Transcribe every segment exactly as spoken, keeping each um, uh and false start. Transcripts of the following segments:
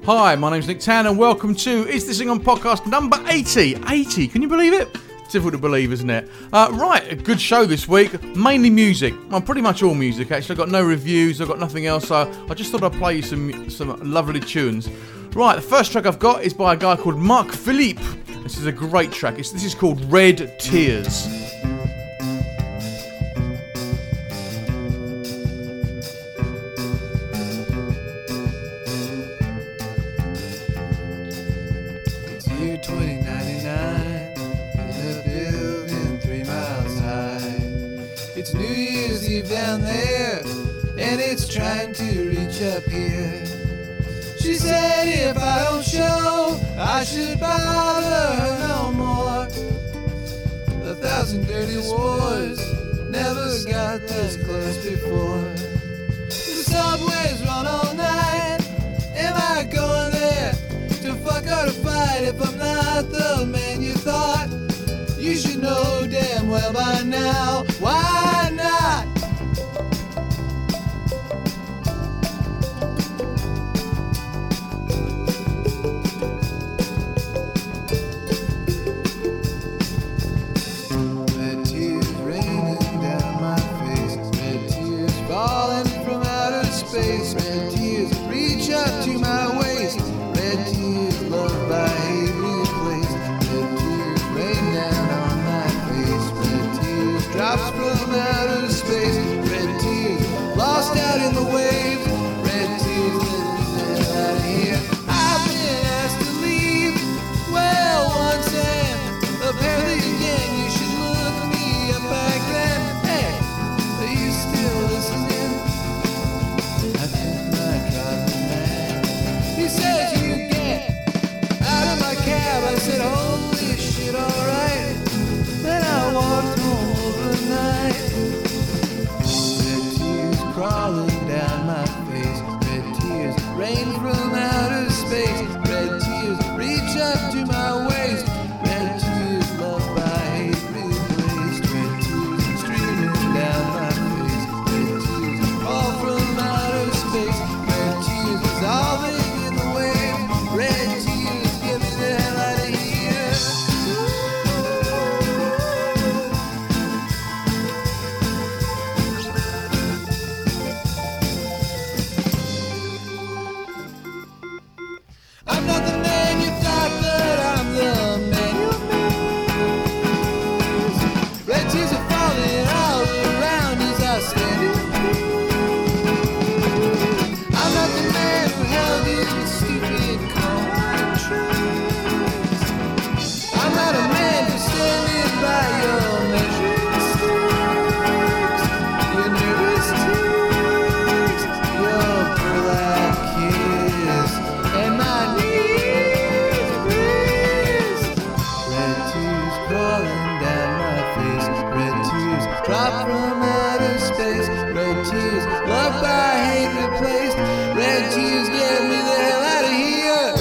Hi, my name's Nick Tan and welcome to Is This Thing On podcast number eighty. eighty, can you believe it? It's difficult to believe, isn't it? Uh, right, a good show this week. Mainly music. Well, pretty much all music, actually. I've got no reviews, I've got nothing else. So I just thought I'd play you some, some lovely tunes. Right, the first track I've got is by a guy called Mark Philippe. This is a great track. It's, this is called Red Tears. It's New Year's Eve down there, and it's trying to reach up here. She said if I don't show, I should bother her no more. A thousand dirty wars never got this close before. The subways run all night. Am I going there to fuck or to fight? If I'm not the man you thought, you should know damn well by now. Why not? Red tears raining down my face. Red tears falling from outer space. Red tears reach up to my waist. Red tears loved by hate replaced. Red tears rain down on my face. Red tears drops from outer space. Red tears lost out in the waves. Red tears let me out of here. I've been asked to leave. Well, once and apparently again. You should look me up back then. Hey, are you still listening? I took my driving man. He says you get out of my cab. I said, holy shit, alright. Then I walked home overnight. Red tears crawling down my face. Red tears rain from outer space. Red tears reach up to my waist. Red tears loved by hate replaced. Red tears streaming down my face. Red tears all from outer space. Red tears dissolving in the wave. Red tears get me the hell out of here. I'm not the man you thought, but I'm the man you miss. Red tears are falling all around as I stand in peace. I'm not the man who held you in stupid contrast. I'm not a man for standing by your measured mistakes. Your nervous ticks, your black kiss, and my knees breeze. Red tears crawling down my face. Red tears drop from outer space. Red tears loved by hate replaced. Red tears get me the hell out of here.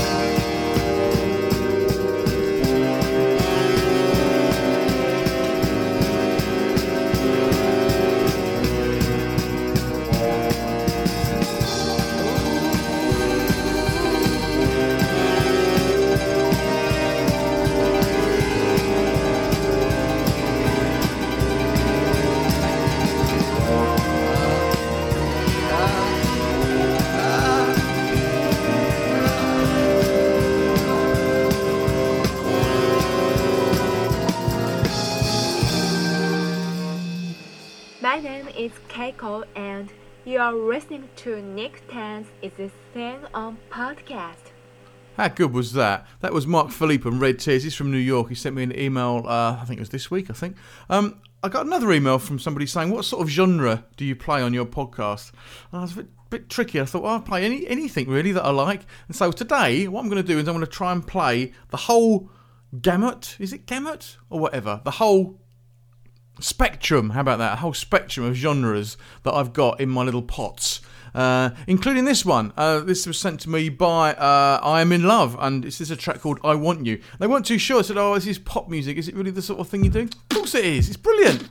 My name is Keiko and you are listening to Nick Tan's Is This Thing On podcast. How good was that? That was Mark Philippe and Red Tears. He's from New York. He sent me an email, uh, I think it was this week, I think. Um, I got another email from somebody saying, what sort of genre do you play on your podcast? And I was a bit, bit tricky. I thought, well, I'll play any anything really that I like. And so today, what I'm going to do is I'm going to try and play the whole gamut. Is it gamut? Or whatever. The whole spectrum, how about that? A whole spectrum of genres that I've got in my little pots. Uh, including this one. Uh, this was sent to me by uh, I Am In Love, and this is a track called I Want You. They weren't too sure. I said, oh, this is pop music. Is it really the sort of thing you do? Of course it is. It's brilliant.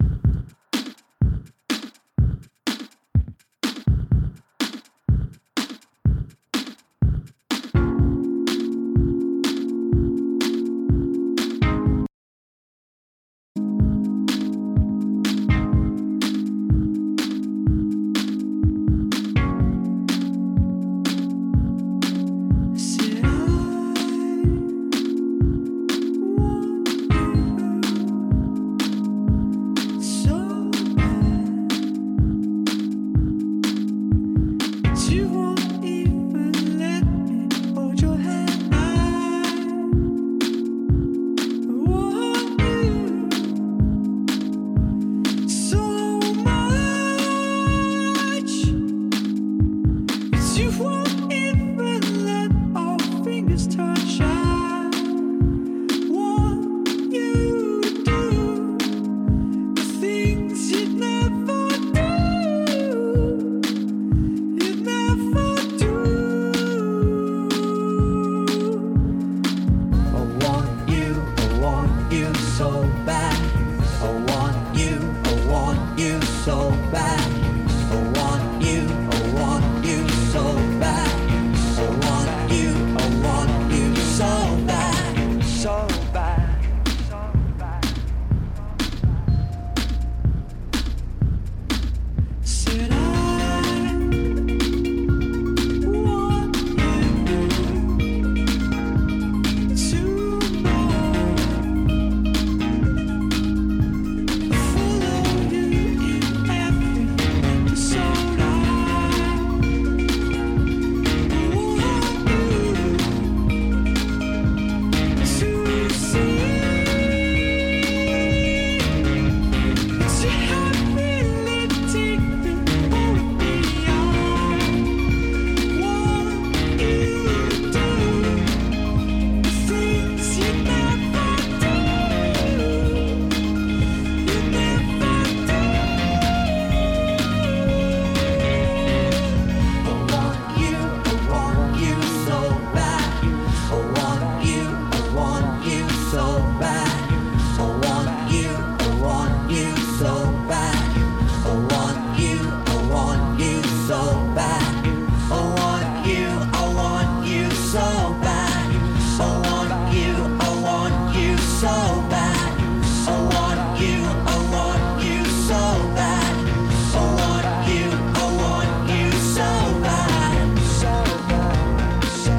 so bad. I want you, I want you so bad. I want you, I want you so bad. So bad, so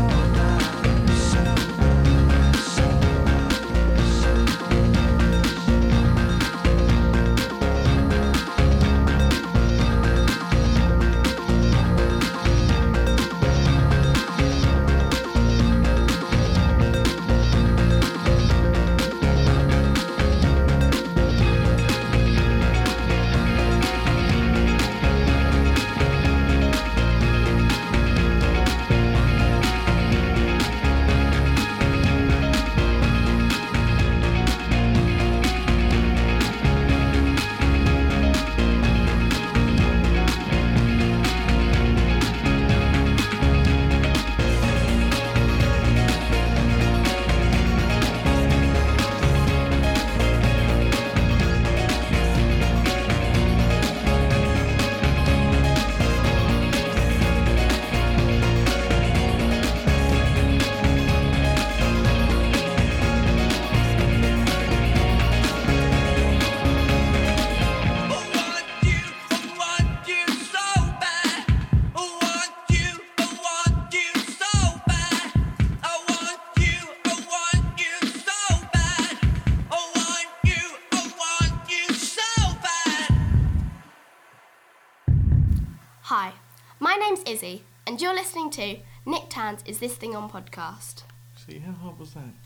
Hi, my name's Izzy, and you're listening to Nick Tan's Is This Thing On podcast. See, how hard was that?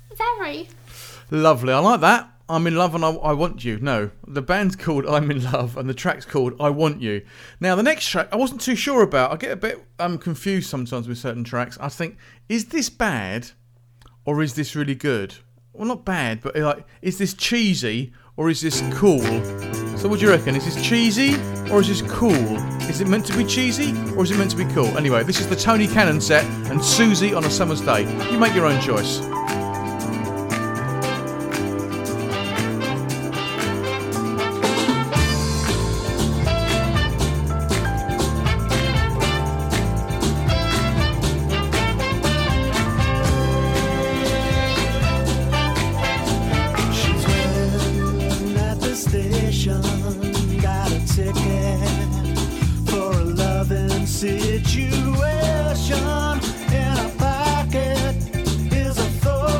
Very. Lovely, I like that. I'm in love and I, I want you. No, the band's called I'm in Love and the track's called I Want You. Now, the next track I wasn't too sure about. I get a bit um, confused sometimes with certain tracks. I think, is this bad or is this really good? Well, not bad, but like, is this cheesy or is this cool? So what do you reckon? Is this cheesy or is this cool? Is it meant to be cheesy or is it meant to be cool? Anyway, this is the Tony Cannon set and Susie on a Summer's Day. You make your own choice. Got a ticket for a loving situation. In her pocket is a photo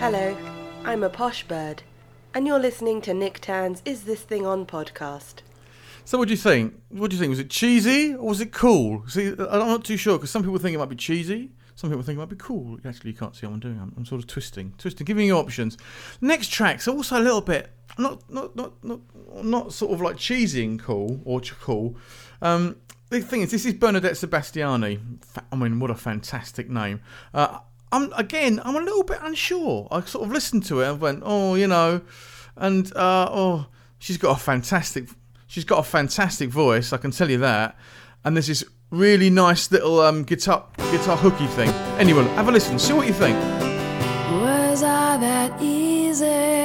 Hello, I'm a posh bird, and you're listening to Nick Tan's Is This Thing On podcast. So what do you think? What do you think? Was it cheesy or was it cool? See, I'm not too sure because some people think it might be cheesy. Some people think it might be cool. Actually, you can't see what I'm doing. I'm, I'm sort of twisting, twisting, giving you options. Next track's also a little bit not, not, not, not, not sort of like cheesy and cool or ch- cool. Um, the thing is, this is Bernadette Sebastiani. Fa- I mean, what a fantastic name. Uh, I'm again, I'm a little bit unsure. I sort of listened to it and went, oh, you know, and uh, oh, she's got a fantastic. She's got a fantastic voice, I can tell you that. And there's this really nice little um, guitar guitar hooky thing. Anyway, have a listen, see what you think. Was I that easy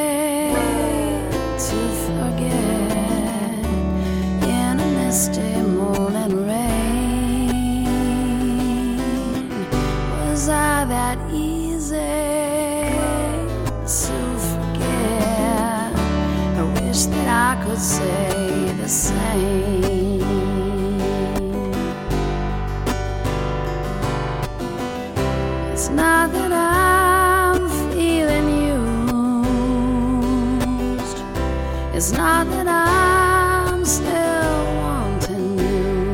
to forget in a misty morning rain? Was I that easy to forget? I wish that I could say the same. It's not that I'm feeling used. It's not that I'm still wanting you.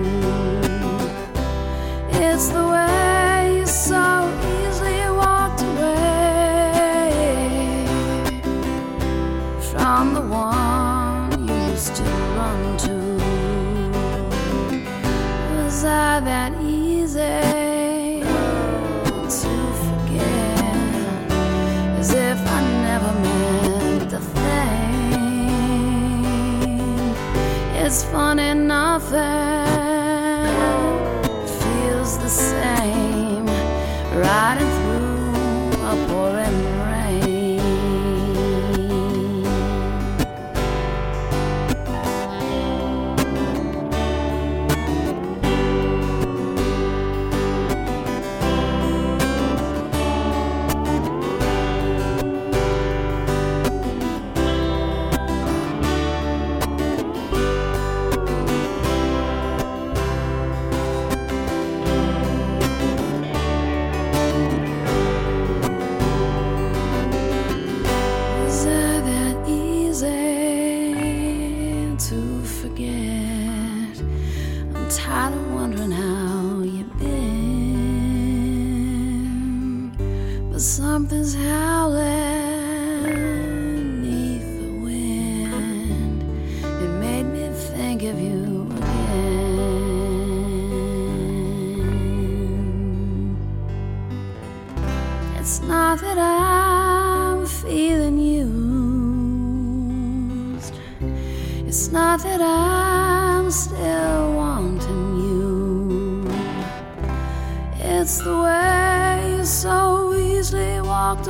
It's the way you so easily walked away from the one you used to run to. Was I that easy to forget, as if I never meant a thing? It's funny, nothing feels the same riding through a pouring rain. Something's howling neath the wind. It made me think of you again. It's not that I'm feeling used. It's not that I'm still wanting you. It's the way you so easily walked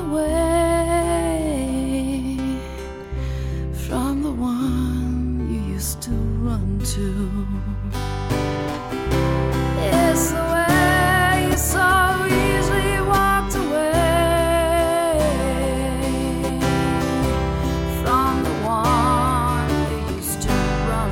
away from the one you used to run to. It's the way you so easily walked away from the one you used to run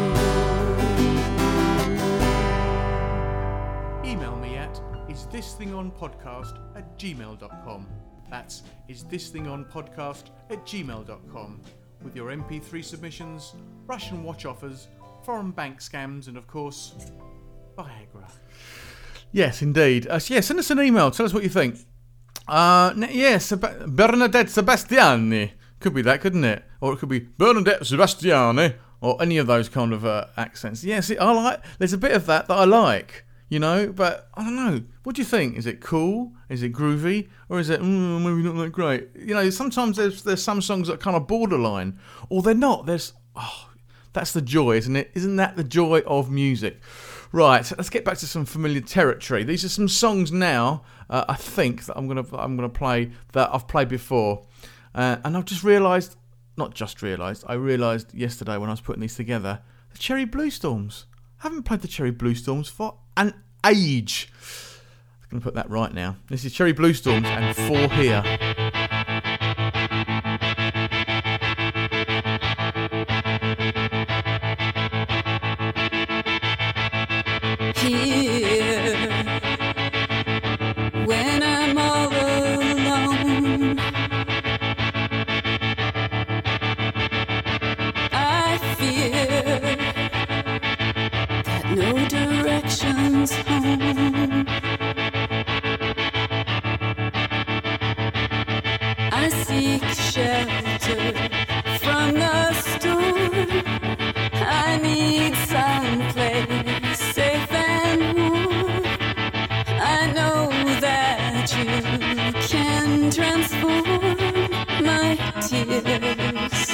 to. Email me at isthisthingonpodcast at gmail dot com. That's isthisthingonpodcast at gmail dot com with your M P three submissions, Russian watch offers, foreign bank scams, and of course, Viagra. Yes, indeed. Uh, so yeah, send us an email. Tell us what you think. Uh, yes, Bernadette Sebastiani. Could be that, couldn't it? Or it could be Bernadette Sebastiani, or any of those kind of uh, accents. Yes, I like. There's a bit of that that I like. You know, but I don't know. What do you think? Is it cool? Is it groovy? Or is it mm, maybe not that great? You know, sometimes there's there's some songs that are kind of borderline, or they're not. There's oh, that's the joy, isn't it? Isn't that the joy of music? Right. Let's get back to some familiar territory. These are some songs now. Uh, I think that I'm gonna I'm gonna play that I've played before, uh, and I've just realised, not just realised, I realised yesterday when I was putting these together, the Cherry Blue Storms. I haven't played the Cherry Blue Storms for an age. I'm going to put that right now. This is Cherry Blue Storms and For Here. Here, when I'm all alone, tears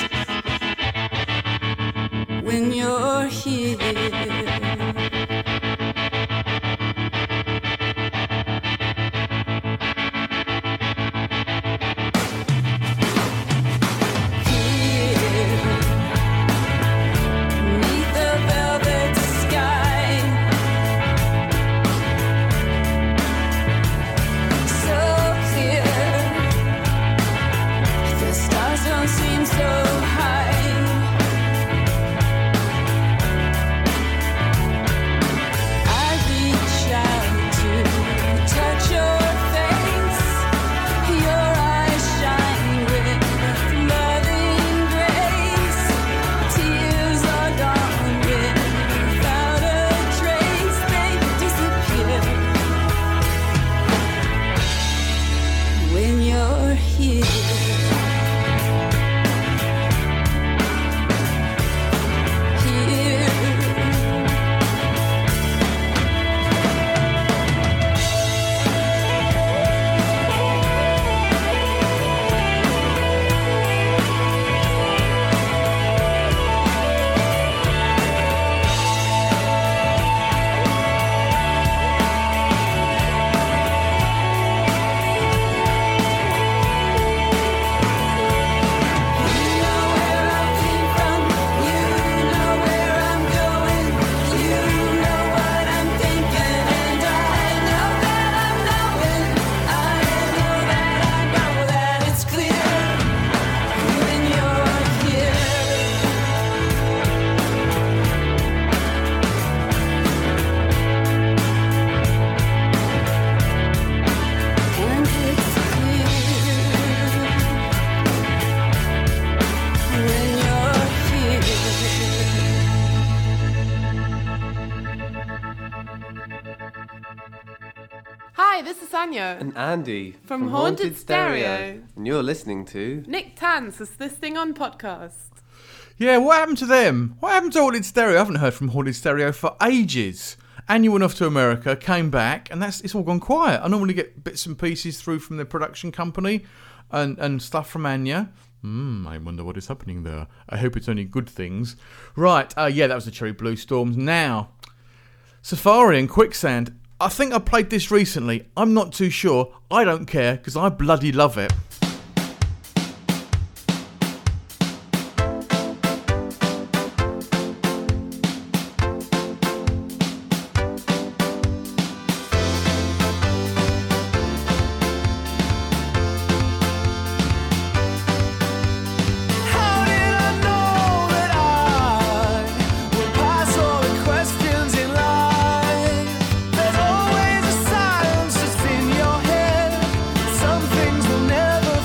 when you're here. Hi, this is Anya. And Andy. From, from Haunted, Haunted Stereo. Stereo. And you're listening to... Nick Tan's Is This Thing On podcast. Yeah, what happened to them? What happened to Haunted Stereo? I haven't heard from Haunted Stereo for ages. Anya went off to America, came back, and that's it's all gone quiet. I normally get bits and pieces through from the production company and, and stuff from Anya. Hmm, I wonder what is happening there. I hope it's only good things. Right, uh, yeah, that was the Cherry Blue Storms. Now, Safari and Quicksand. I think I played this recently. I'm not too sure. I don't care, because I bloody love it. There's always a silence just in your head. Some things will never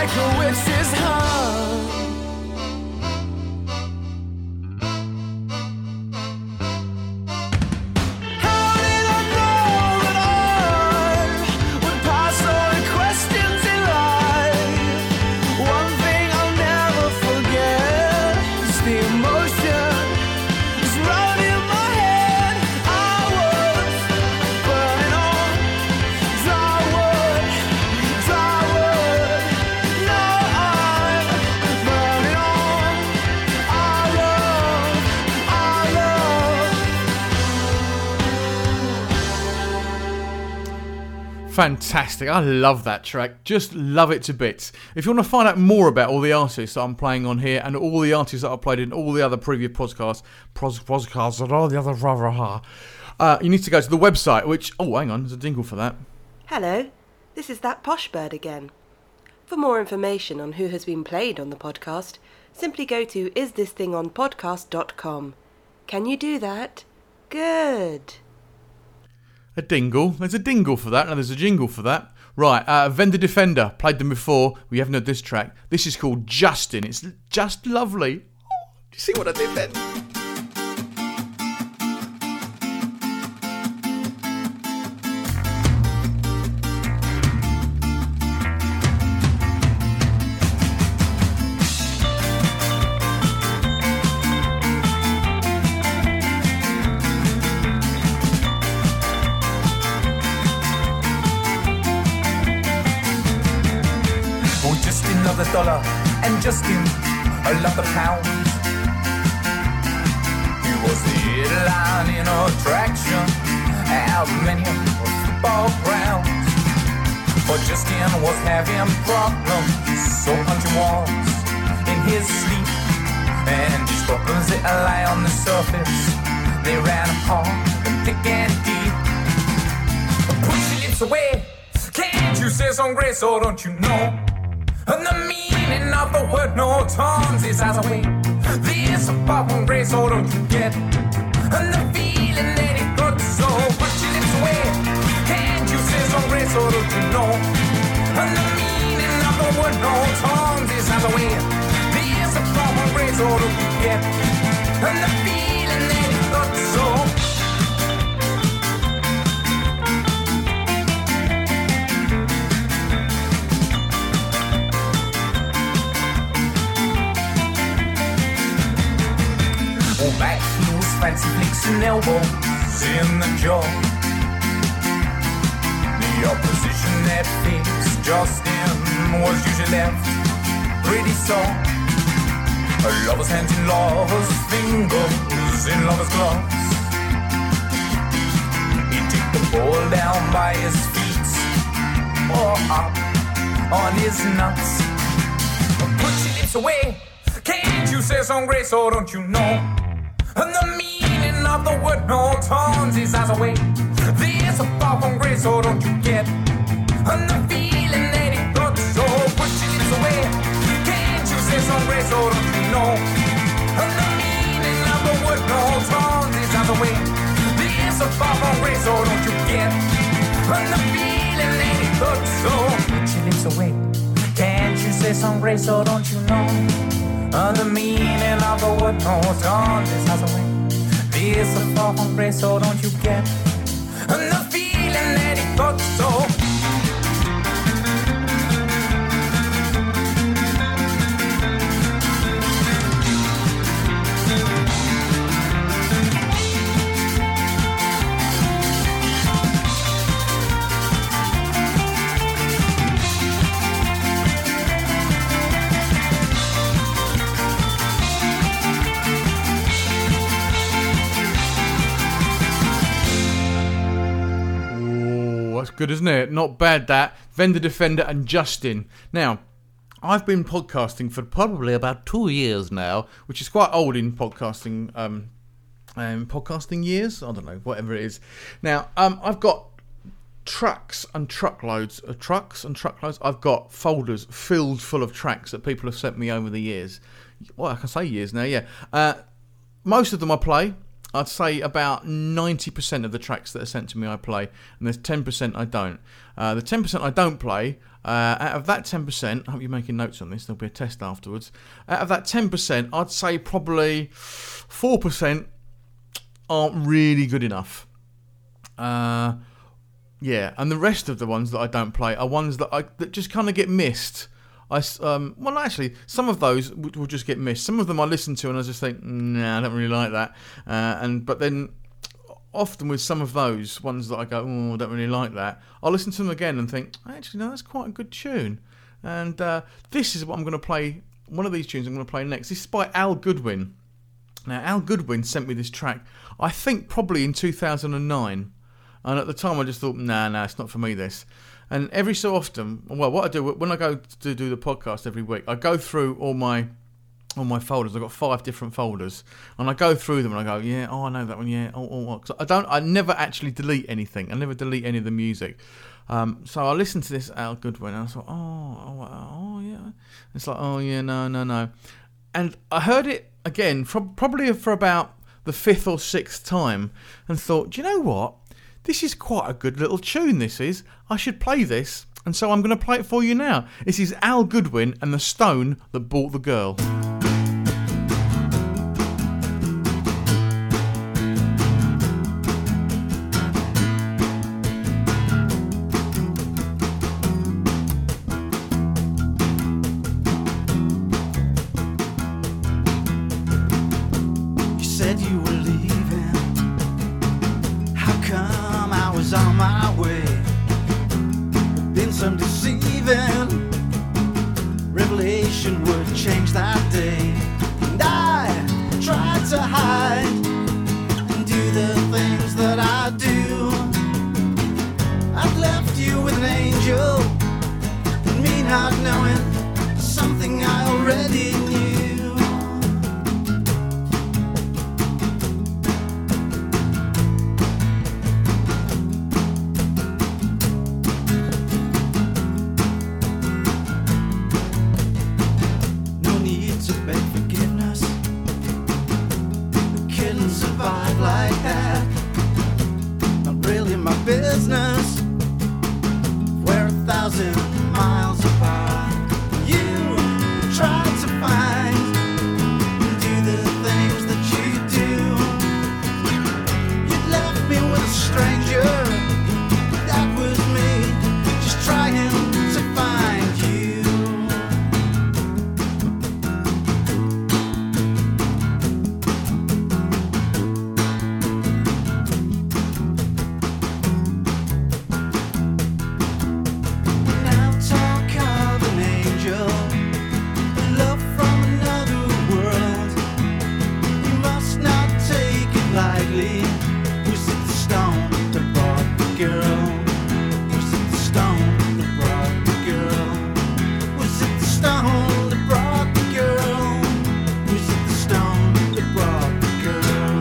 like a witch's hunt. How did I know that I would pass all the questions in life? One thing I'll never forget is the emotion is running in my head. I was burning on dry wood, dry wood. Now I'm burning on our love, our love. Fantastic. I love that track. Just love it to bits. If you want to find out more about all the artists that I'm playing on here and all the artists that I've played in all the other previous podcasts, pros, podcasts and all the other rah, rah, rah, uh, you need to go to the website, which... Oh, hang on. There's a jingle for that. Hello, this is That Posh Bird again. For more information on who has been played on the podcast, simply go to is this thing on podcast dot com. Can you do that? Good. A dingle. There's a dingle for that, and there's a jingle for that. Right, uh, Vendor Defender. Played them before. We haven't heard this track. This is called Justin. It's just lovely. Oh, do you see what I did then? Oh, just another dollar, and Justin, another pound. He was the headline in attraction at many football grounds. But Justin was having problems, so punching walls in his sleep. And these problems that lie on the surface, they ran hard and thick and deep. Push your lips away, can't you say some grace, or don't you know? And the meaning of the word no turns his eyes away. This about one grace, or don't you get? And the feeling that it got so. Put your lips away, can't you say some grace, or don't you know? And the meaning of the word no turns his eyes away. This about one grace, or don't you get? And the feeling that it got so. Back heels, fancy flicks and elbows in the jaw. The opposition that faced Justin was usually left pretty sore. A lover's hands in lover's fingers in lover's gloves. He took the ball down by his feet or up on his nuts. Put your lips away, can't you say some grace, or don't you know? And the meaning of the word no turns his eyes away. There's a far from grace, or don't you get? And the feeling that it got so. Put your lips away, can't you say some grace, or don't you know? And the meaning of the word no turns his eyes away. There's a far from grace, or don't you get? And the feeling that it got so. Put your lips away, can't you say some grace, or don't you know? And the meaning of the word no turns his eyes away. This a far from grace, so don't you get? And the feeling that it got so. Good, isn't it? Not bad, that. Vendor Defender and Justin. Now, I've been podcasting for probably about two years now, which is quite old in podcasting um, um, podcasting years. I don't know, whatever it is. Now, um, I've got trucks and truckloads of trucks and truckloads. I've got folders filled full of tracks that people have sent me over the years. Well, I can say years now, yeah. Uh, most of them I play. I'd say about ninety percent of the tracks that are sent to me I play, and there's ten percent I don't. Uh, the ten percent I don't play, uh, out of that ten percent, I hope you're making notes on this, there'll be a test afterwards. Out of that ten percent, I'd say probably four percent aren't really good enough. Uh, yeah, and the rest of the ones that I don't play are ones that I that just kind of get missed. I, um, well, actually, some of those will, will just get missed. Some of them I listen to and I just think, nah, I don't really like that. Uh, and but then, often with some of those ones that I go, oh, I don't really like that, I'll listen to them again and think, actually, no, that's quite a good tune. And uh, this is what I'm going to play. One of these tunes I'm going to play next. This is by Al Goodwin. Now, Al Goodwin sent me this track, I think probably in two thousand nine. And at the time, I just thought, nah, nah, it's not for me, this. And every so often, well, what I do, when I go to do the podcast every week, I go through all my all my folders. I've got five different folders. And I go through them and I go, yeah, oh, I know that one, yeah. Oh, oh, oh. 'Cause I don't, I never actually delete anything. I never delete any of the music. Um, so I listened to this Al Goodwin and I thought, oh, oh, oh, yeah. It's like, oh, yeah, no, no, no. And I heard it again, for, probably for about the fifth or sixth time, and thought, do you know what? This is quite a good little tune, this is. I should play this, and so I'm going to play it for you now. This is Al Goodwin and the Stone That Bought the Girl. You said you were leaving. How come I was on my way? Been some deceiving. Revelation would change that day. And I tried to hide and do the things that I do. I've left you with an angel, and me not knowing something I already knew. No need to beg forgiveness. We couldn't survive like that. Not really my business. We're a thousand miles apart. You tried to find and do the things that you do. You left me with a stranger. That was me, just trying to find you. Now talk of an angel, love from another world. You must not take it lightly. Was it the stone that brought the girl? Was it the stone that brought the girl? Was it the stone that brought the girl? Was it the stone that brought the girl?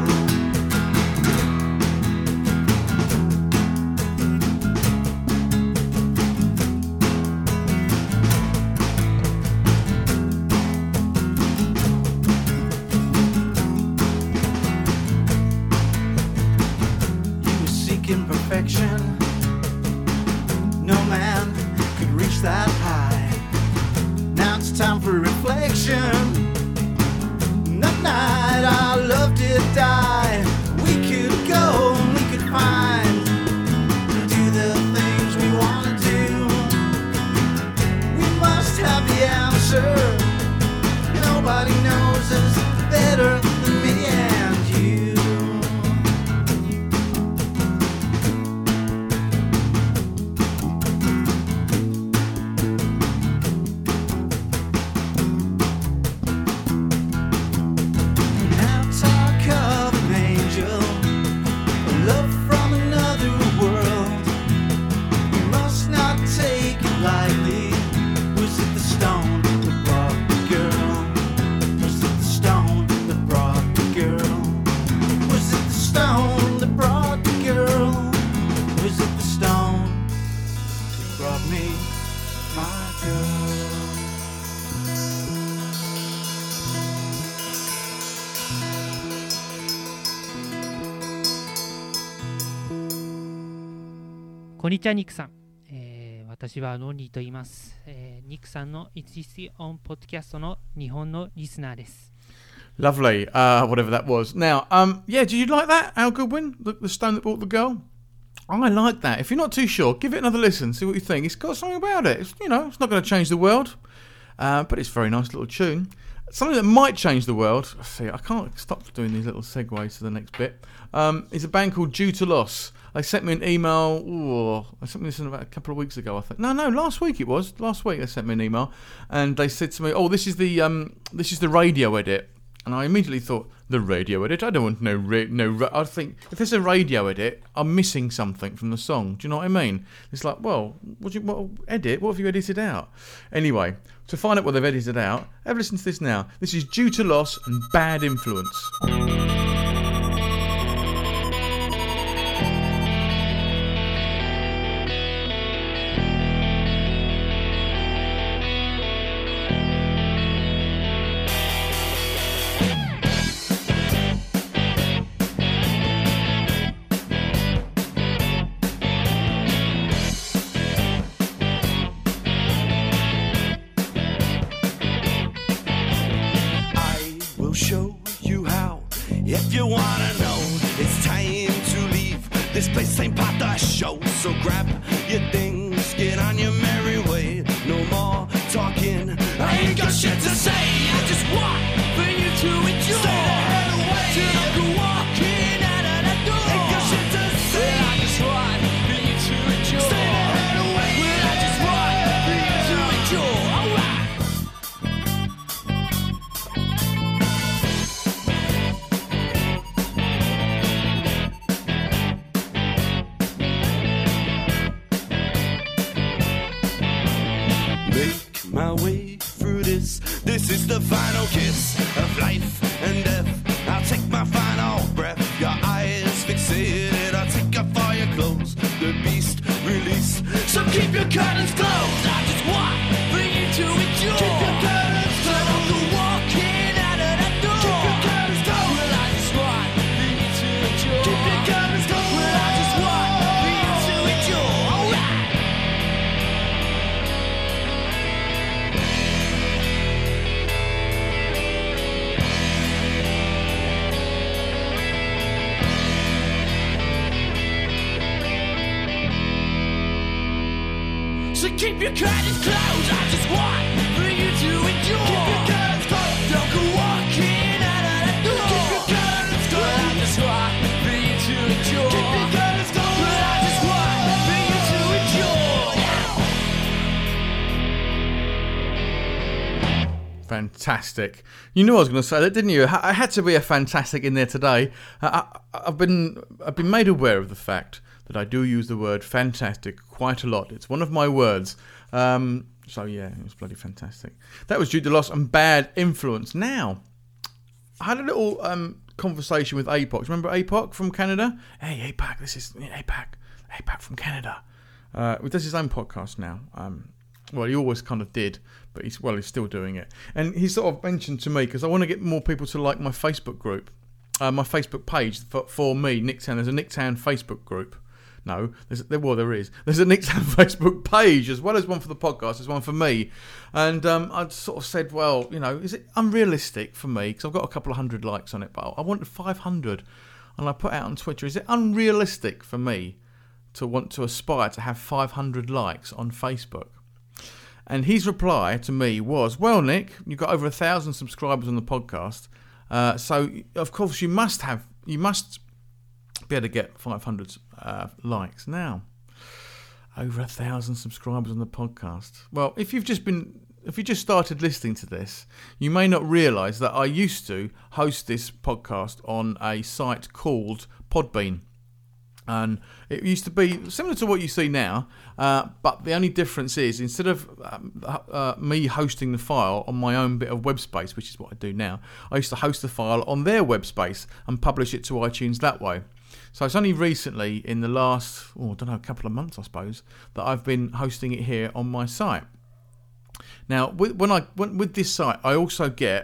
You were seeking perfection. No man could reach that high. Now it's time for reflection. That night our love did die. We could go and we could find and do the things we want to do. We must have the answer. Nobody knows us better than me and you. Now talk of an angel, a love from another world. We must not take it lightly. Was it the stone that brought the girl? Was it the stone that brought こんにちはニックさん、えー、私はノンリーと言います、えー、ニックさんの Is This On Podcast の日本のリスナーです。 Lovely, uh, whatever that was. Now, um, yeah, did you like that, Al Goodwin, the, the stone that brought the girl? I like that. If you're not too sure, give it another listen, see what you think. It's got something about it. It's, you know, it's not going to change the world, uh, but it's a very nice little tune. Something that might change the world, see, I can't stop doing these little segues to the next bit, um, is a band called Due to Loss. They sent me an email, ooh, they sent me this in about a couple of weeks ago, I think. No, no, last week it was. Last week they sent me an email, and they said to me, oh, this is the um, this is the radio edit. And I immediately thought, the radio edit? I don't want no... Ra- no. Ra- I think, if there's a radio edit, I'm missing something from the song. Do you know what I mean? It's like, well, what do you... What, edit? What have you edited out? Anyway, to find out what they've edited out, have a listen to this now. This is Due to Loss and Bad Influence. Show you how. If you wanna know, it's time to leave. This place ain't part the show, so grab your things, get on your merry way. No more talking, I ain't got shit to say. I just want for you to enjoy. Stay the hell away till I go walking out of that door. Ain't got shit to say. I just want for you to enjoy. Stay the hell away. Well, I just want for you to enjoy. Alright. My way through this. This is the final kiss of life and death. I'll take my final breath. Your eyes fixated. I'll take off all your clothes. The beast release. So keep your curtains closed. I just want for you to enjoy. Keep your curtains closed. Don't go walking out of that door. Keep your curtains closed. Well, I just want for you to enjoy. Keep your curtains closed. Well, I just want for you to enjoy. Alright. So keep your curtains closed. I just want for you to enjoy. Keep your curtains closed. Don't go walking out of that door. Keep your curtains closed. Well, I just want for you to enjoy. Keep your curtains closed. Well, I just want for you to enjoy. Fantastic. You knew I was going to say that, didn't you? I had to be a fantastic in there today. I, I, I've been I've been made aware of the fact that I do use the word fantastic quite a lot. It's one of my words. Um, so yeah, it was bloody fantastic. That was Due to Loss and Bad Influence. Now, I had a little um, conversation with A P O C. Remember A P O C from Canada? Hey, A P O C, this is A P O C. A P O C from Canada. Uh, he does his own podcast now. Um, well, he always kind of did, but he's well, he's still doing it. And he sort of mentioned to me, because I want to get more people to like my Facebook group, uh, my Facebook page for, for me, Nicktown. There's a Nicktown Facebook group. No, there's, there, well, there is. There's a Nicktown Facebook page, as well as one for the podcast. There's one for me. And um, I sort of said, well, you know, is it unrealistic for me? Because I've got a couple of hundred likes on it, but I wanted five hundred. And I put out on Twitter, is it unrealistic for me to want to aspire to have five hundred likes on Facebook? And his reply to me was, well, Nick, you've got over a thousand subscribers on the podcast. Uh, so, of course, you must have, you must be able to get five hundred uh, likes. Now, over a thousand subscribers on the podcast. Well, if you've just been, if you just started listening to this, you may not realise that I used to host this podcast on a site called Podbean. And it used to be similar to what you see now, uh, but the only difference is, instead of um, uh, me hosting the file on my own bit of web space, which is what I do now, I used to host the file on their web space and publish it to iTunes that way. So it's only recently, in the last, oh, I don't know, a couple of months, I suppose, that I've been hosting it here on my site. Now, with, when I when, with this site, I also get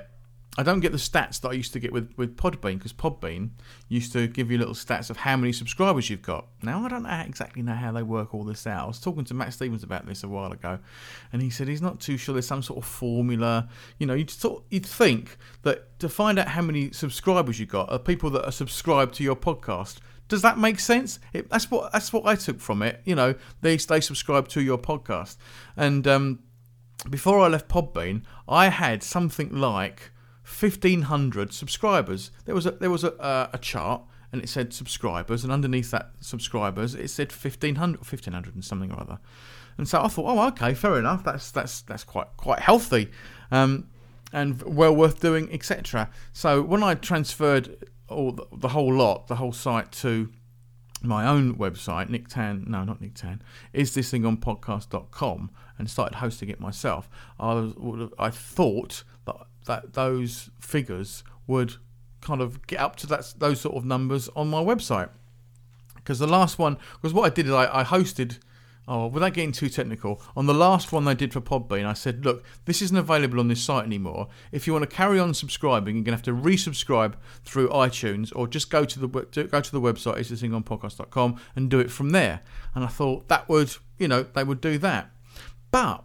I don't get the stats that I used to get with, with Podbean, because Podbean used to give you little stats of how many subscribers you've got. Now, I don't know exactly know how they work all this out. I was talking to Matt Stevens about this a while ago, and he said he's not too sure there's some sort of formula. You know, you'd, sort, you'd think that to find out how many subscribers you've got are people that are subscribed to your podcast. Does that make sense? It, that's what that's what I took from it. You know, they, they subscribe to your podcast. And um, before I left Podbean, I had something like fifteen hundred subscribers. There was a there was a, uh, a chart, and it said subscribers, and underneath that subscribers it said fifteen hundred, fifteen hundred and something or other. And so I thought, oh, okay, fair enough. That's that's that's quite quite healthy, um, and well worth doing, et cetera. So when I transferred all the, the whole lot, the whole site to my own website, Nick Tan, no, not Nick Tan, is this thing on podcast dot com, and started hosting it myself, I was, I thought that that those figures would kind of get up to that those sort of numbers on my website. Because the last one, because what I did is I, I hosted, oh, without getting too technical, on the last one they did for Podbean, I said, look, this isn't available on this site anymore. If you want to carry on subscribing, you're going to have to resubscribe through iTunes, or just go to the go to the website, is this thing on podcast dot com, and do it from there. And I thought that would, you know, they would do that. But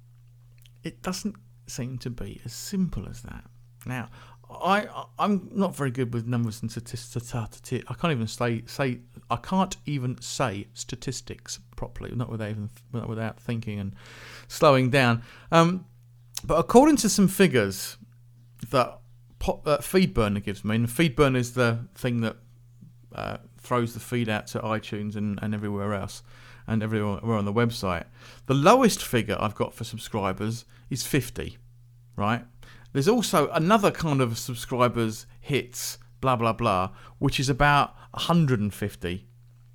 it doesn't seem to be as simple as that. Now, I I'm not very good with numbers and statistics. I can't even say say I can't even say statistics properly, not without even without thinking and slowing down. Um, but according to some figures that pop, uh, FeedBurner gives me, and FeedBurner is the thing that uh, throws the feed out to iTunes and, and everywhere else, and everywhere on the website. The lowest figure I've got for subscribers is fifty, right? There's also another kind of subscribers hits, blah, blah, blah, which is about one hundred fifty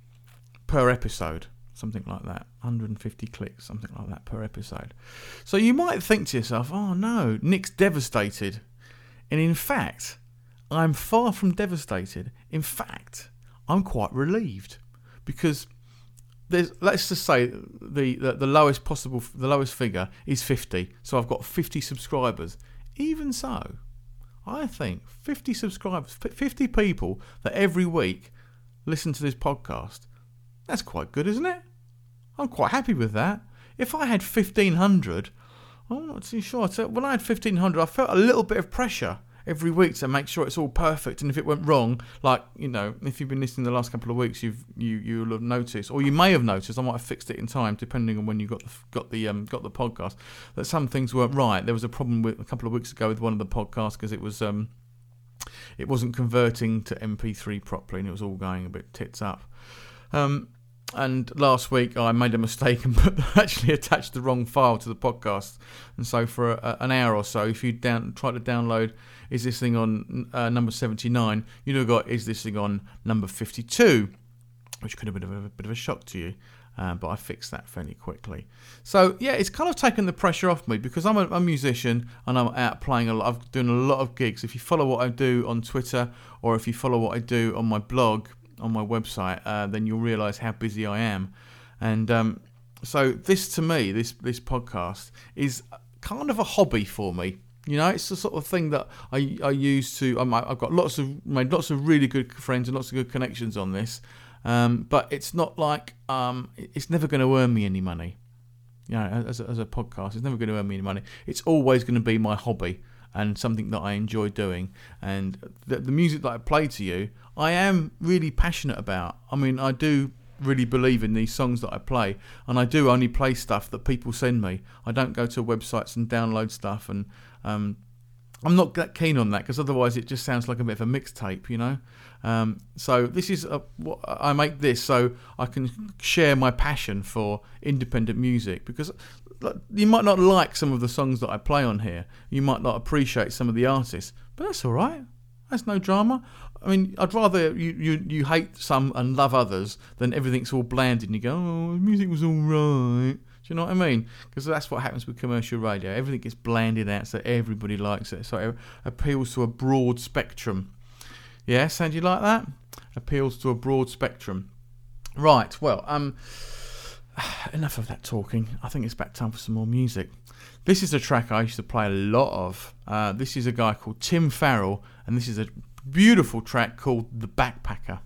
per episode, something like that. one hundred fifty clicks, something like that per episode. So you might think to yourself, oh no, Nick's devastated. And in fact, I'm far from devastated. In fact, I'm quite relieved, because there's, let's just say the, the, the lowest possible, the lowest figure is fifty. So I've got fifty subscribers. Even so, I think fifty subscribers, fifty people that every week listen to this podcast, that's quite good, isn't it? I'm quite happy with that. If I had fifteen hundred, I'm not too sure. So when I had fifteen hundred, I felt a little bit of pressure every week to make sure it's all perfect. And if it went wrong, like, you know, if you've been listening the last couple of weeks, you've you you'll have noticed, or you may have noticed, I might have fixed it in time, depending on when you got the got the um got the podcast, that some things weren't right. There was a problem with a couple of weeks ago with one of the podcasts, because it was um it wasn't converting to M P three properly, and it was all going a bit tits up. Um. And last week I made a mistake and actually attached the wrong file to the podcast. And so for a, an hour or so, if you down try to download Is This Thing on uh, number seventy-nine, you'd have got Is This Thing on number fifty-two, which could have been a bit of a, bit of a shock to you. Uh, but I fixed that fairly quickly. So yeah, it's kind of taken the pressure off me, because I'm a, a musician and I'm out playing a lot. I'm doing a lot of gigs. If you follow what I do on Twitter, or if you follow what I do on my blog, on my website, uh, then you'll realise how busy I am. And um, so this, to me, this this podcast is kind of a hobby for me. You know, it's the sort of thing that I I use to. I'm, I've got lots of made lots of really good friends and lots of good connections on this. Um, but it's not like um, it's never going to earn me any money. You know, as a, as a podcast, it's never going to earn me any money. It's always going to be my hobby and something that I enjoy doing. And the, the music that I play to you, I am really passionate about. I mean, I do really believe in these songs that I play, and I do only play stuff that people send me. I don't go to websites and download stuff, and um, I'm not that keen on that, because otherwise it just sounds like a bit of a mixtape, you know. Um, so this is a, what I make this so I can share my passion for independent music, because you might not like some of the songs that I play on here, you might not appreciate some of the artists, but that's all right. That's no drama. I mean, I'd rather you, you, you hate some and love others than everything's all bland and you go, oh, the music was all right. Do you know what I mean? Because that's what happens with commercial radio. Everything gets blanded out so everybody likes it. So it appeals to a broad spectrum. Yes, and you like that? Appeals to a broad spectrum. Right, well, um, enough of that talking. I think it's about time for some more music. This is a track I used to play a lot of. Uh, this is a guy called Tim Farrell, and this is a beautiful track called The Backpacker.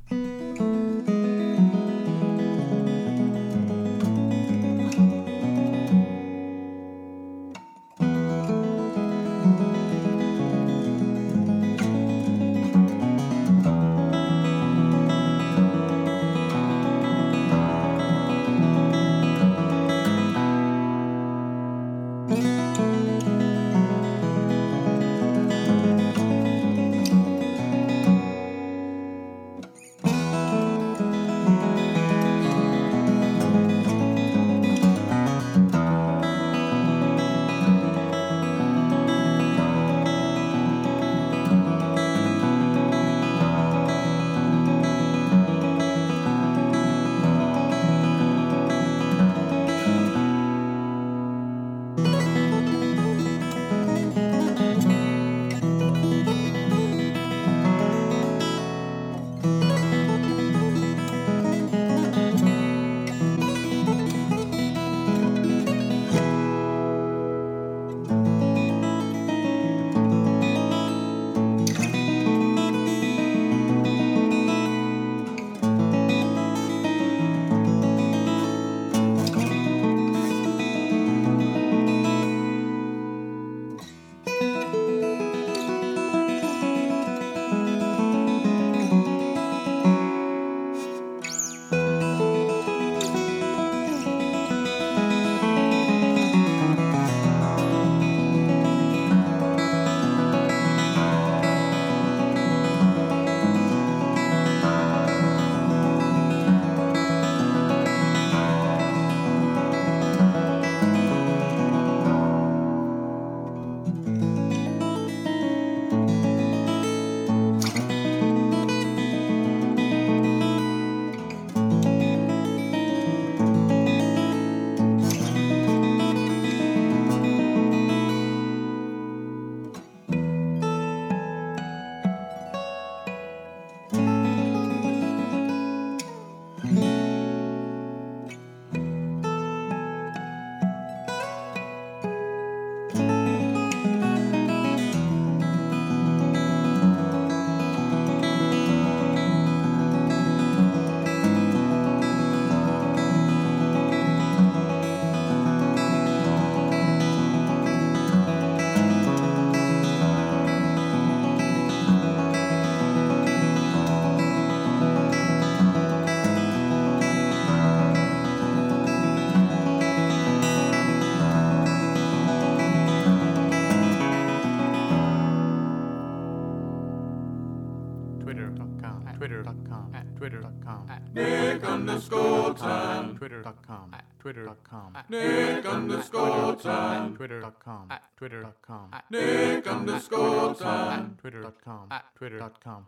Nick underscore time. Twitter.com. Twitter.com. Nick underscore time. Twitter.com. Twitter.com. Nick underscore time. Twitter.com. Twitter.com.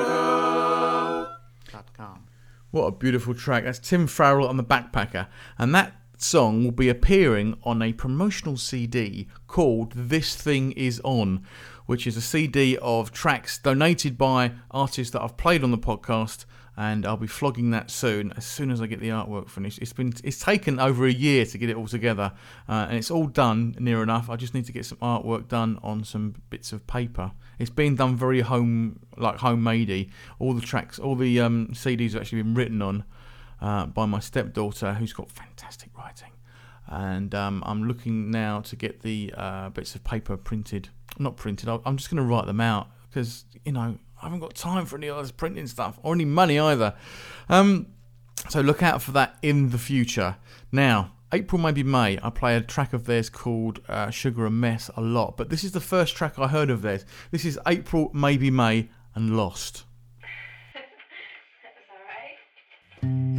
Twitter.com. What a beautiful track. That's Tim Farrell on The Backpacker. And that song will be appearing on a promotional C D called This Thing Is On, which is a C D of tracks donated by artists that I've played on the podcast, and I'll be flogging that soon, as soon as I get the artwork finished. It's been it's taken over a year to get it all together, uh, and it's all done near enough. I just need to get some artwork done on some bits of paper. It's been done very home, like homemadey. All the tracks, all the um, C Ds have actually been written on uh, by my stepdaughter, who's got fantastic writing. And um, I'm looking now to get the uh, bits of paper printed. Not printed, I'm just going to write them out, because, you know, I haven't got time for any of this printing stuff, or any money either. Um, so look out for that in the future. Now, April, maybe May, I play a track of theirs called uh, Sugar and Mess a lot, but this is the first track I heard of theirs. This is April, Maybe May, and Lost. That's alright.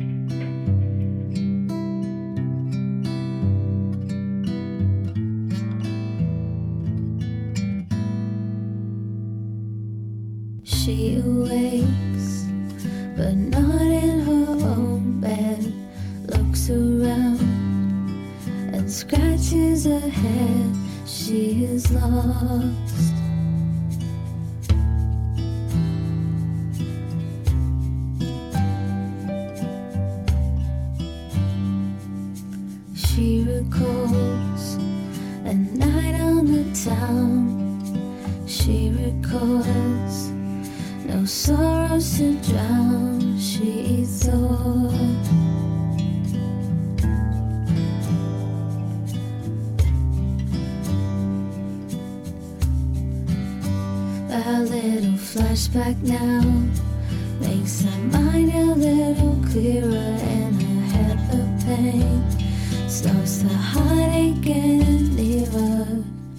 She awakes, but not in her own bed. Looks around and scratches her head. She is lost. and night on the town. She records, no sorrows to drown. She thought a little flashback now makes her mind a little clearer, and her head the pain stops the heartache getting nearer.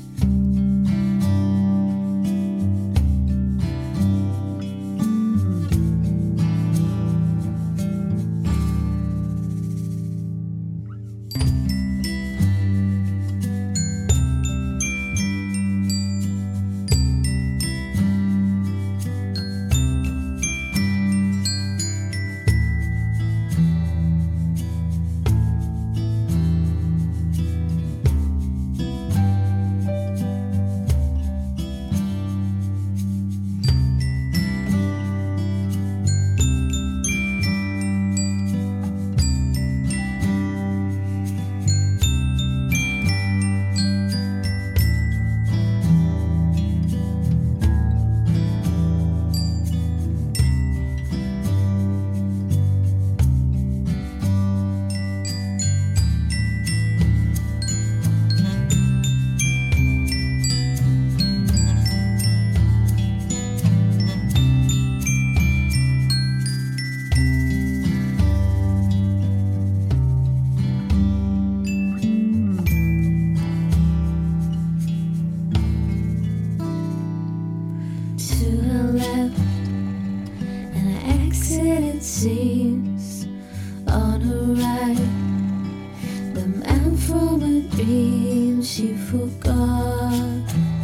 It seems on her right, the man from a dream she forgot.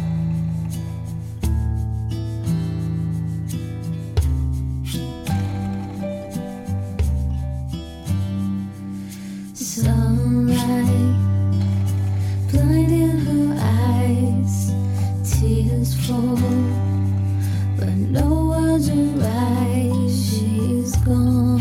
Sunlight blinding her eyes, tears fall, but no words arise. She's gone.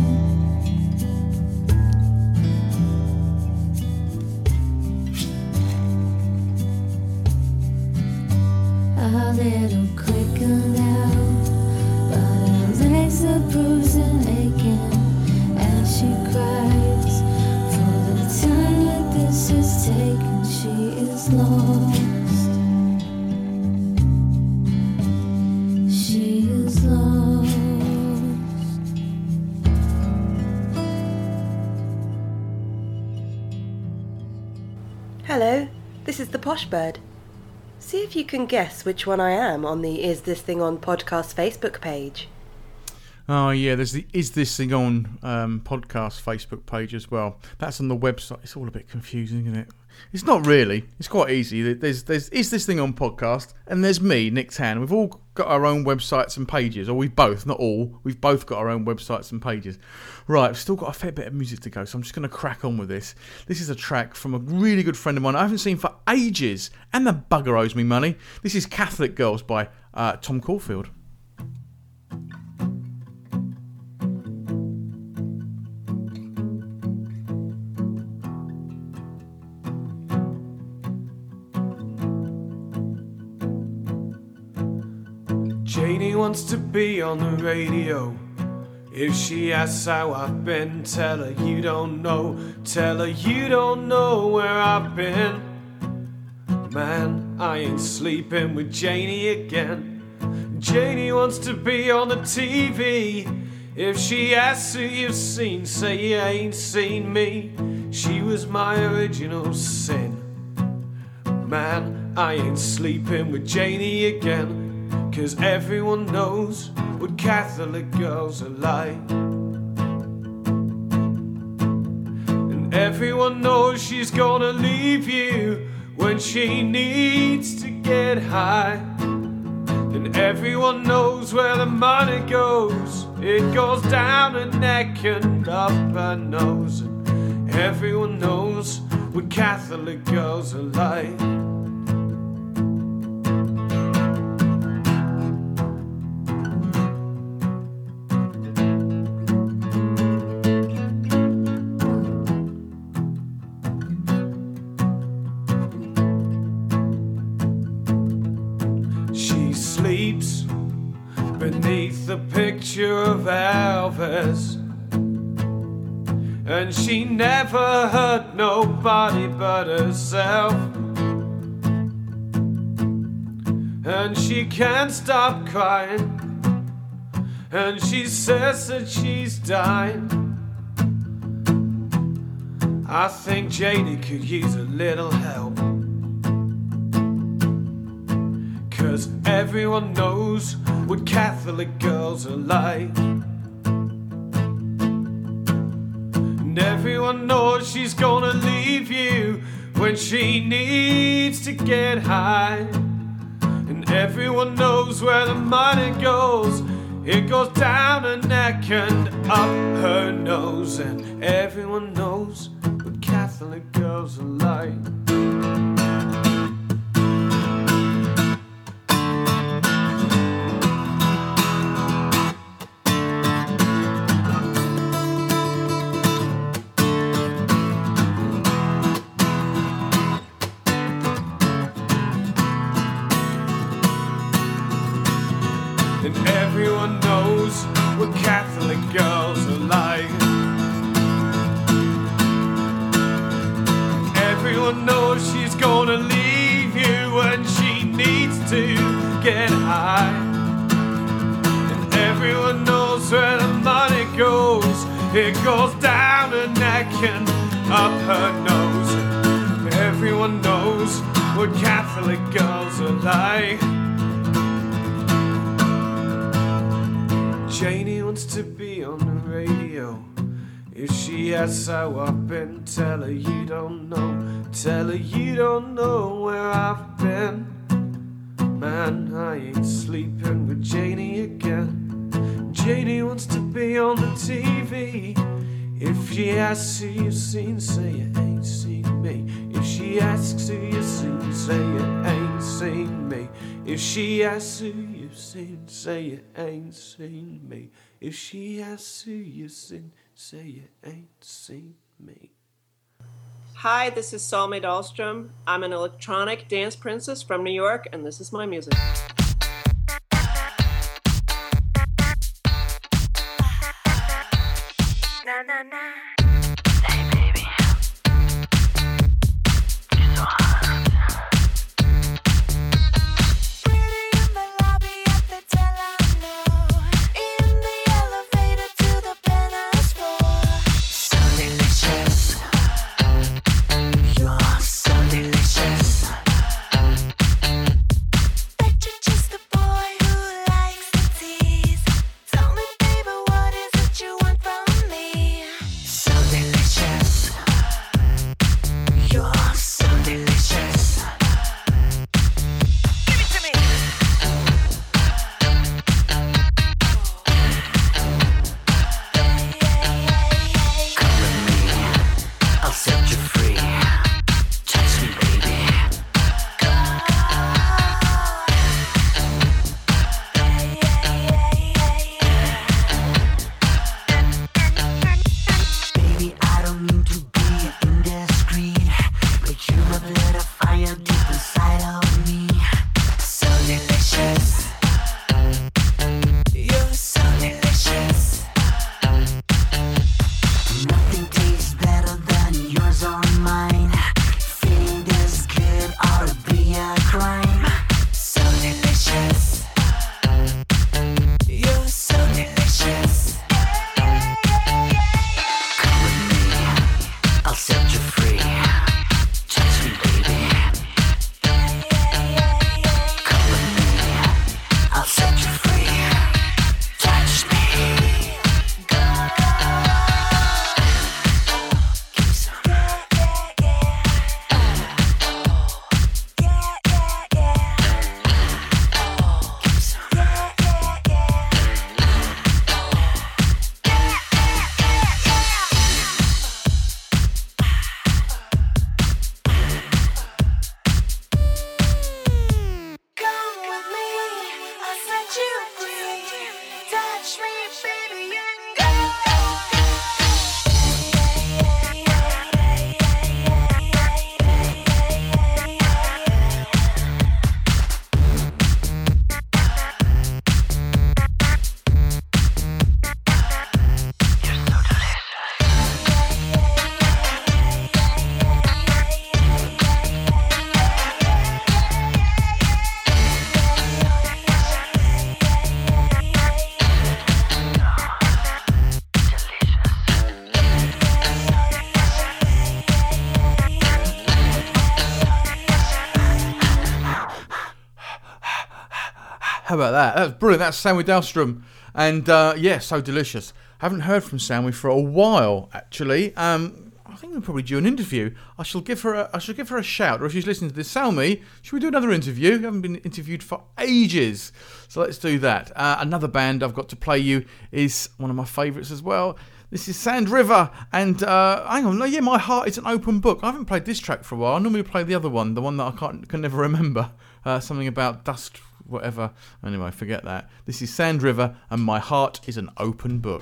A little quicker now, but her legs are bruised and aching, and she cries for the time that this has taken. She is lost. She is lost. Hello, this is the Posh Bird. See if you can guess which one I am on the Is This Thing On podcast Facebook page. Oh yeah, there's the Is This Thing On um, podcast Facebook page as well. That's on the website. It's all a bit confusing, isn't it? It's not really. It's quite easy. There's there's Is This Thing On podcast, and there's me, Nick Tan. We've all got our own websites and pages, or we've both, not all. We've both got our own websites and pages. Right, I've still got a fair bit of music to go, so I'm just going to crack on with this. This is a track from a really good friend of mine I haven't seen for ages, and the bugger owes me money. This is Catholic Girls by uh, Tom Caulfield. Janie wants to be on the radio. If she asks how I've been, tell her you don't know. Tell her you don't know where I've been. Man, I ain't sleeping with Janie again. Janie wants to be on the T V. If she asks who you've seen, say you ain't seen me. She was my original sin. Man, I ain't sleeping with Janie again. 'Cause everyone knows what Catholic girls are like. And everyone knows she's gonna leave you when she needs to get high. And everyone knows where the money goes. It goes down her neck and up her nose. And everyone knows what Catholic girls are like. sleeps beneath the picture of Elvis. And she never hurt nobody but herself. And she can't stop crying. And she says that she's dying. I think Janie could use a little help. 'Cause everyone knows what Catholic girls are like. And everyone knows she's gonna leave you when she needs to get high. And everyone knows where the money goes. It goes down her neck and up her nose. And everyone knows what Catholic girls are like. Everyone knows what Catholic girls are like. Everyone knows she's gonna leave you when she needs to get high. And everyone knows where the money goes. It goes down her neck and up her nose. And everyone knows what Catholic girls are like. Janie wants to be on the radio. If she asks how I've been, tell her you don't know. Tell her you don't know where I've been. Man, I ain't sleeping with Janie again. Janie wants to be on the T V. If she asks who you've seen, say you ain't seen me. If she asks who you've seen, say you ain't seen me. If she asks who you've seen, say you ain't seen me. If she asks who you've seen, say you ain't seen me. Hi, this is Salme Dahlstrom. I'm an electronic dance princess from New York, and this is my music. Na na na. How about that? That was brilliant. That's Sammy Dahlstrom. And uh, yeah, so delicious. Haven't heard from Sammy for a while, actually. Um, I think we'll probably do an interview. I shall give her a, I shall give her a shout. Or if she's listening to this, Sammy, should we do another interview? We haven't been interviewed for ages. So let's do that. Uh, another band I've got to play you is one of my favourites as well. This is Sand River, and uh, hang on, no, yeah, My Heart is an Open Book. I haven't played this track for a while. I normally play the other one, the one that I can't can never remember. Uh, something about dust, whatever. Anyway, forget that. This is Sand River, and My Heart is an Open Book.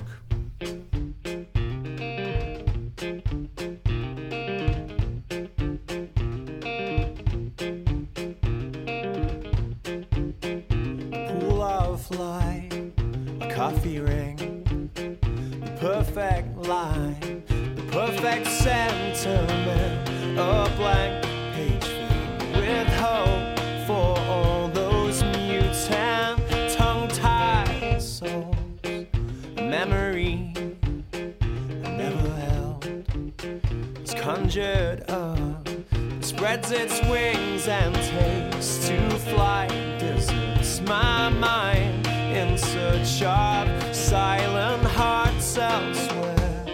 Pool of light, a coffee ring, perfect line, the perfect sentiment, a blank page filled with hope for all those mutant, tongue-tied souls. A memory I never held is conjured up, spreads its wings and takes to flight, deserts my mind in search of silent hearts elsewhere.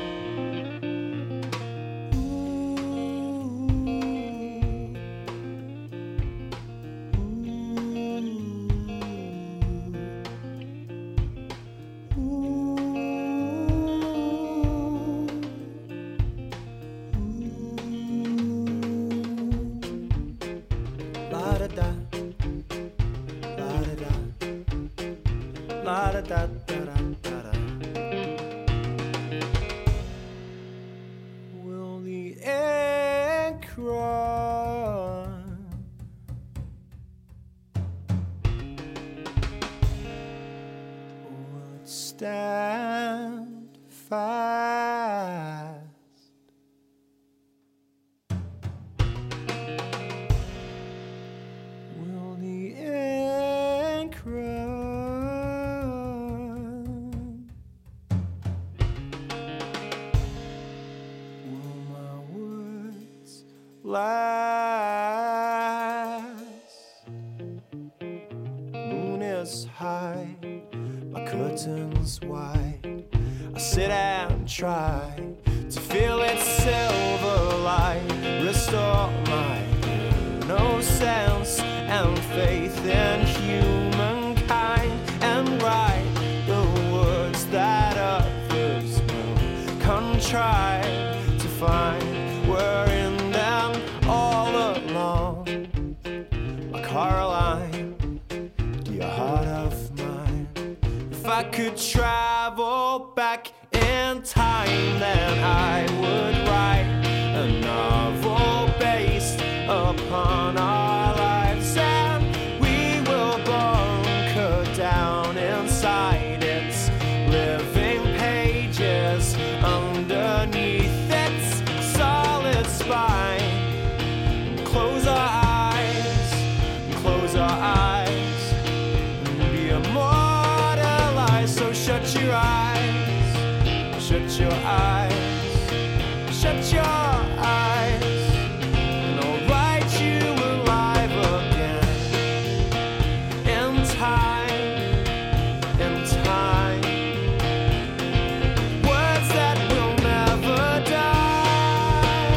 La da da, la da da, la da da da da da. Will the ink run? Will it stand fast? Will the ink run? Will my words last? Moon is high, my curtains wide. I sit and try to feel its silver light, restore my innocence and faith in humankind, and write the words that others will contrive to find were in them all along. My Caroline, dear heart of mine, if I could travel back in time, then I would write a novel based upon our lives, and we will bunker down inside its living pages, underneath its solid spine. Close our eyes, close our eyes, and be immortalized. So shut your eyes, shut your eyes, shut your eyes, and I'll write you alive again. In time, in time, words that will never die.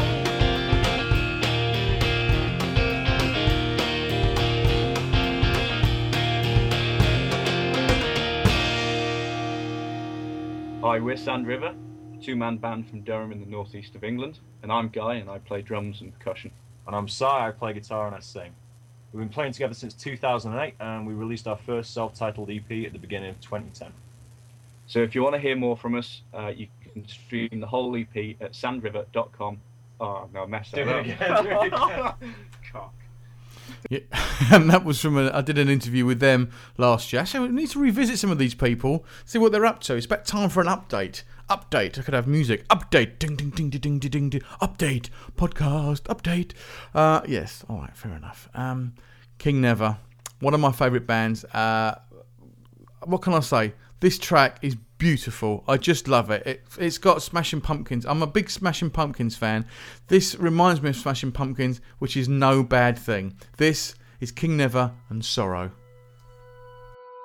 Hi, we're Sand River, a two-man band from Durham in the northeast of England, and I'm Guy, and I play drums and percussion. And I'm Si, I play guitar and I sing. We've been playing together since two thousand eight, and we released our first self-titled E P at the beginning of twenty ten. So if you want to hear more from us, uh, you can stream the whole E P at sandriver dot com. Oh, no, I messed Do that it up. again, do it again. Cock. Yeah, and that was from a, I did an interview with them last year. So we need to revisit some of these people, see what they're up to. It's about time for an update. Update. I could have music. Update. Ding ding ding ding ding ding ding. Update. Podcast. Update. Uh, yes. All right. Fair enough. Um, King Never. One of my favourite bands. Uh, what can I say? This track is beautiful. I just love it. it. It's got Smashing Pumpkins. I'm a big Smashing Pumpkins fan. This reminds me of Smashing Pumpkins, which is no bad thing. This is King Never and Sorrow.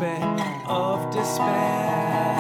atmosphere of despair.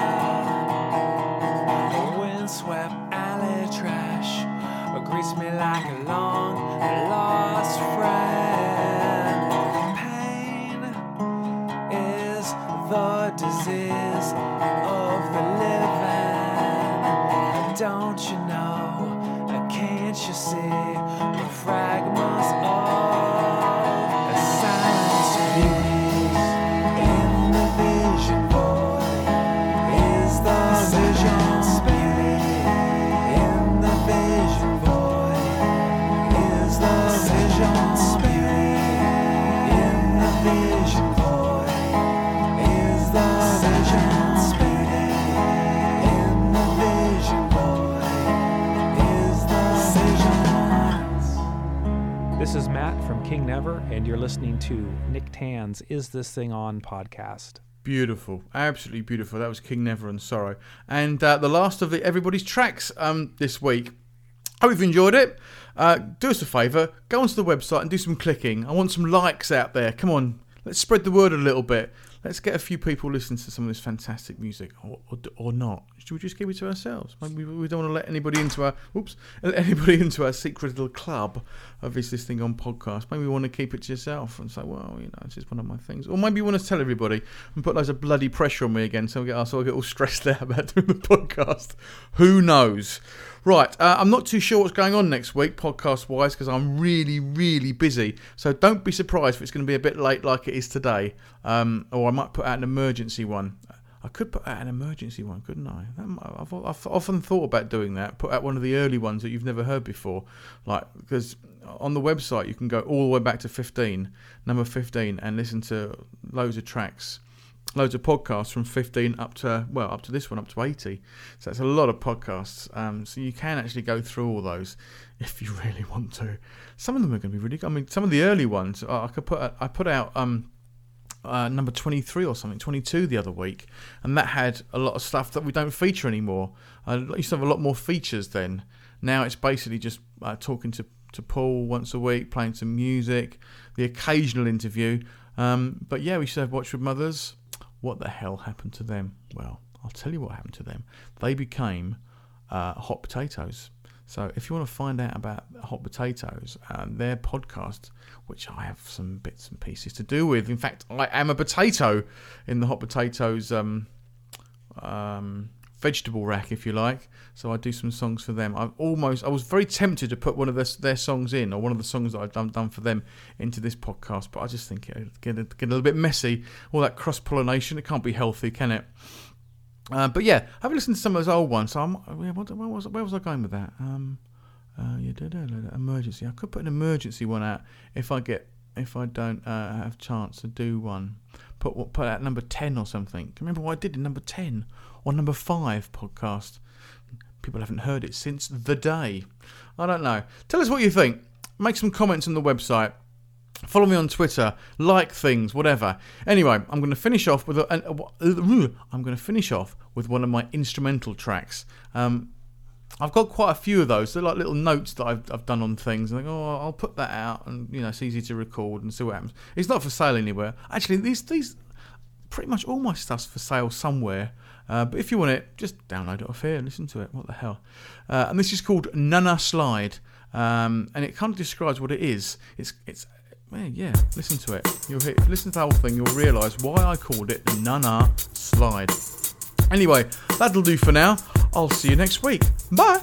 A windswept alley trash greets me like a long lost friend. Pain is the disease of the living. Don't you know? Can't you see the fragments of a silence beauty in the vision void? Is the vision spirit in the vision void? Is the vision spirit in the vision void? Is the vision spirit in the vision void? This is Matt from King Never, and you're listening to Nick Tan's Is This Thing On podcast. Beautiful, absolutely beautiful. That was King Never and Sorrow. And uh, the last of the everybody's tracks um, this week. Hope you've enjoyed it. Uh, do us a favour, go onto the website and do some clicking. I want some likes out there. Come on, let's spread the word a little bit. Let's get a few people listening to some of this fantastic music, or, or, or not. Should we just keep it to ourselves? Maybe we don't want to let anybody into our oops, let anybody into our secret little club of Is This Thing On podcast. Maybe we want to keep it to yourself and say, well, you know, it's just one of my things. Or maybe you want to tell everybody and put loads of bloody pressure on me again, so I get, so I get all stressed out about doing the podcast. Who knows? Right, uh, I'm not too sure what's going on next week, podcast-wise, because I'm really, really busy. So don't be surprised if it's going to be a bit late like it is today. Um, or I might put out an emergency one. I could put out an emergency one, couldn't I? That might, I've, I've often thought about doing that. Put out one of the early ones that you've never heard before. Like, because on the website you can go all the way back to fifteen, number fifteen, and listen to loads of tracks. Loads of podcasts from fifteen up to, well, up to this one, up to eighty. So that's a lot of podcasts. Um, so you can actually go through all those if you really want to. Some of them are going to be really good. I mean, some of the early ones, I could put, I put out um, uh, number twenty-three or something, twenty-two the other week, and that had a lot of stuff that we don't feature anymore. I used to have a lot more features then. Now it's basically just uh, talking to, to Paul once a week, playing some music, the occasional interview. Um, but yeah, we used to have Watch With Mothers. What the hell happened to them? Well, I'll tell you what happened to them. They became uh, Hot Potatoes. So if you want to find out about Hot Potatoes, um, their podcast, which I have some bits and pieces to do with. In fact, I am a potato in the Hot Potatoes um, um, vegetable rack, if you like. So I do some songs for them. I've almost, I was very tempted to put one of their, their songs in, or one of the songs that I've done, done for them into this podcast, but I just think it'd get a, get a little bit messy. All that cross-pollination, it can't be healthy, can it? Uh, but yeah, I've listened to some of those old ones. So I'm, where, where, was, where was I going with that? Um, uh, yeah, da, da, da, da, emergency. I could put an emergency one out if I get, if I don't uh, have a chance to do one. Put put out number ten or something. Can you remember what I did in number ten or number five podcast? People haven't heard it since the day. I don't know. Tell us what you think. Make some comments on the website. Follow me on Twitter. Like things, whatever. Anyway, I'm going to finish off with a, a, a, I'm going to finish off with one of my instrumental tracks. Um, I've got quite a few of those. They're like little notes that I've I've done on things. And I go, oh, I'll put that out, and you know, it's easy to record and see what happens. It's not for sale anywhere. Actually, these these pretty much all my stuff's for sale somewhere. Uh, but if you want it, just download it off here and listen to it. What the hell? Uh, and this is called Nana Slide, um, and it kind of describes what it is. It's it's well, yeah. Listen to it. You'll hear, listen to the whole thing. You'll realise why I called it Nana Slide. Anyway, that'll do for now. I'll see you next week. Bye.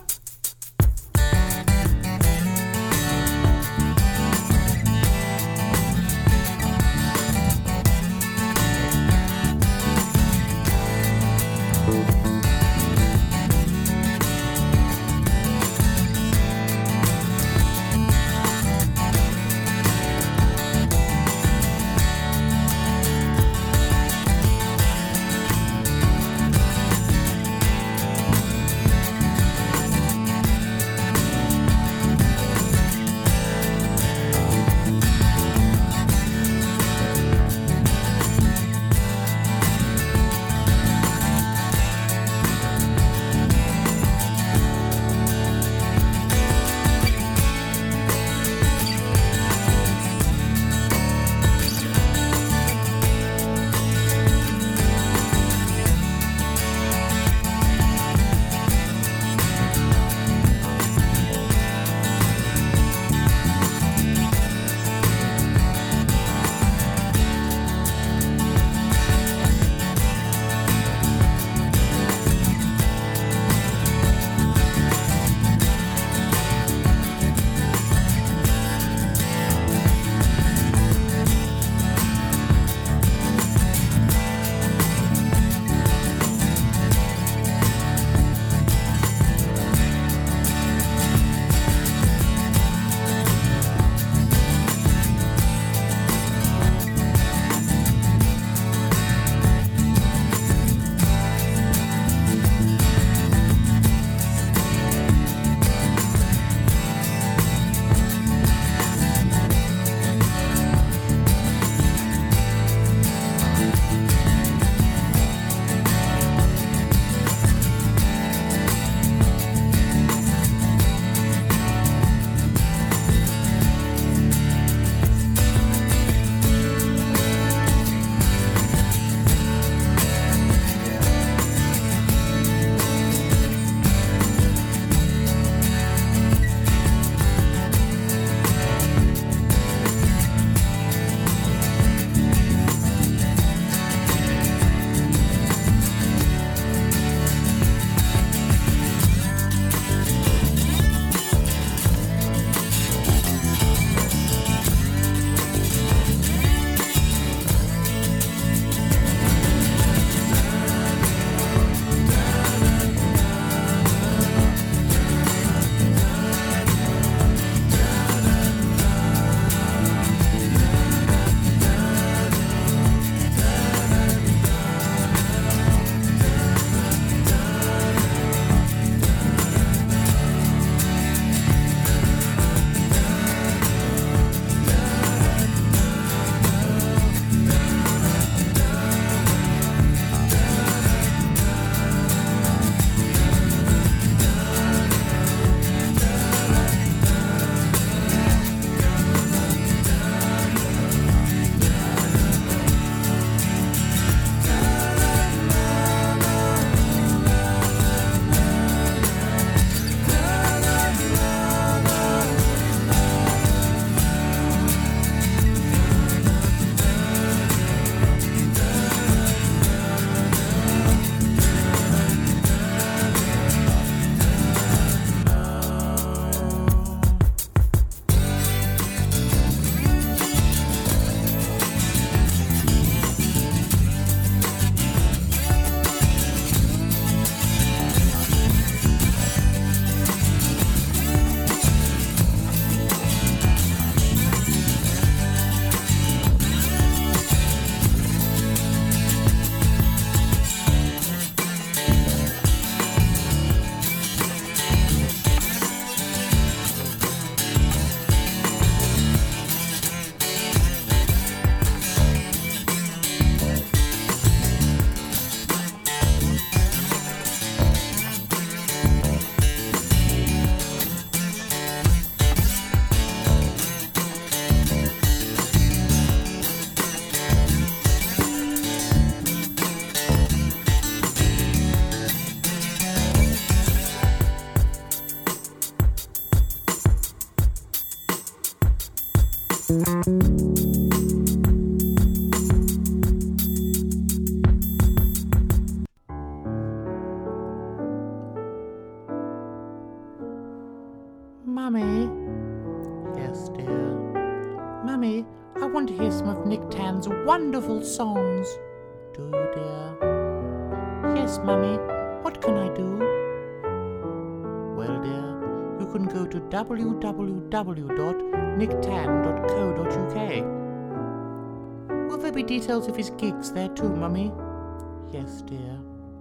Mummy? Yes, dear. Mummy, I want to hear some of Nick Tan's wonderful songs. Do you, dear? Yes, Mummy. What can I do? Well, dear, you can go to w w w dot nick tan dot co dot u k. Will there be details of his gigs there too, Mummy? Yes, dear.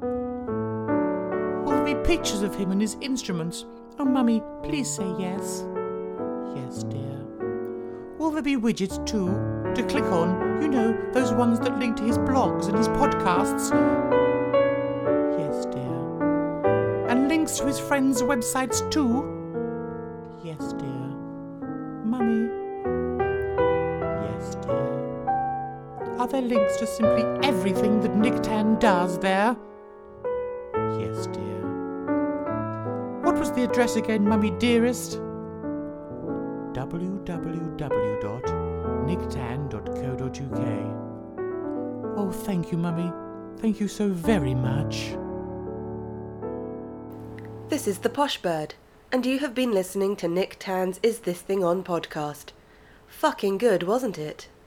Will there be pictures of him and his instruments? Oh, Mummy, please say yes. Yes, dear. Will there be widgets too, to click on? You know, those ones that link to his blogs and his podcasts. Yes, dear. And links to his friends' websites too? Yes, dear. Mummy? Yes, dear. Are there links to simply everything that Nick Tan does there? Yes, dear. What was the address again, Mummy dearest? w w w dot nick tan dot co dot u k. Oh, thank you, Mummy. Thank you so very much. This is the Posh Bird, and you have been listening to Nick Tan's Is This Thing On podcast. Fucking good, wasn't it?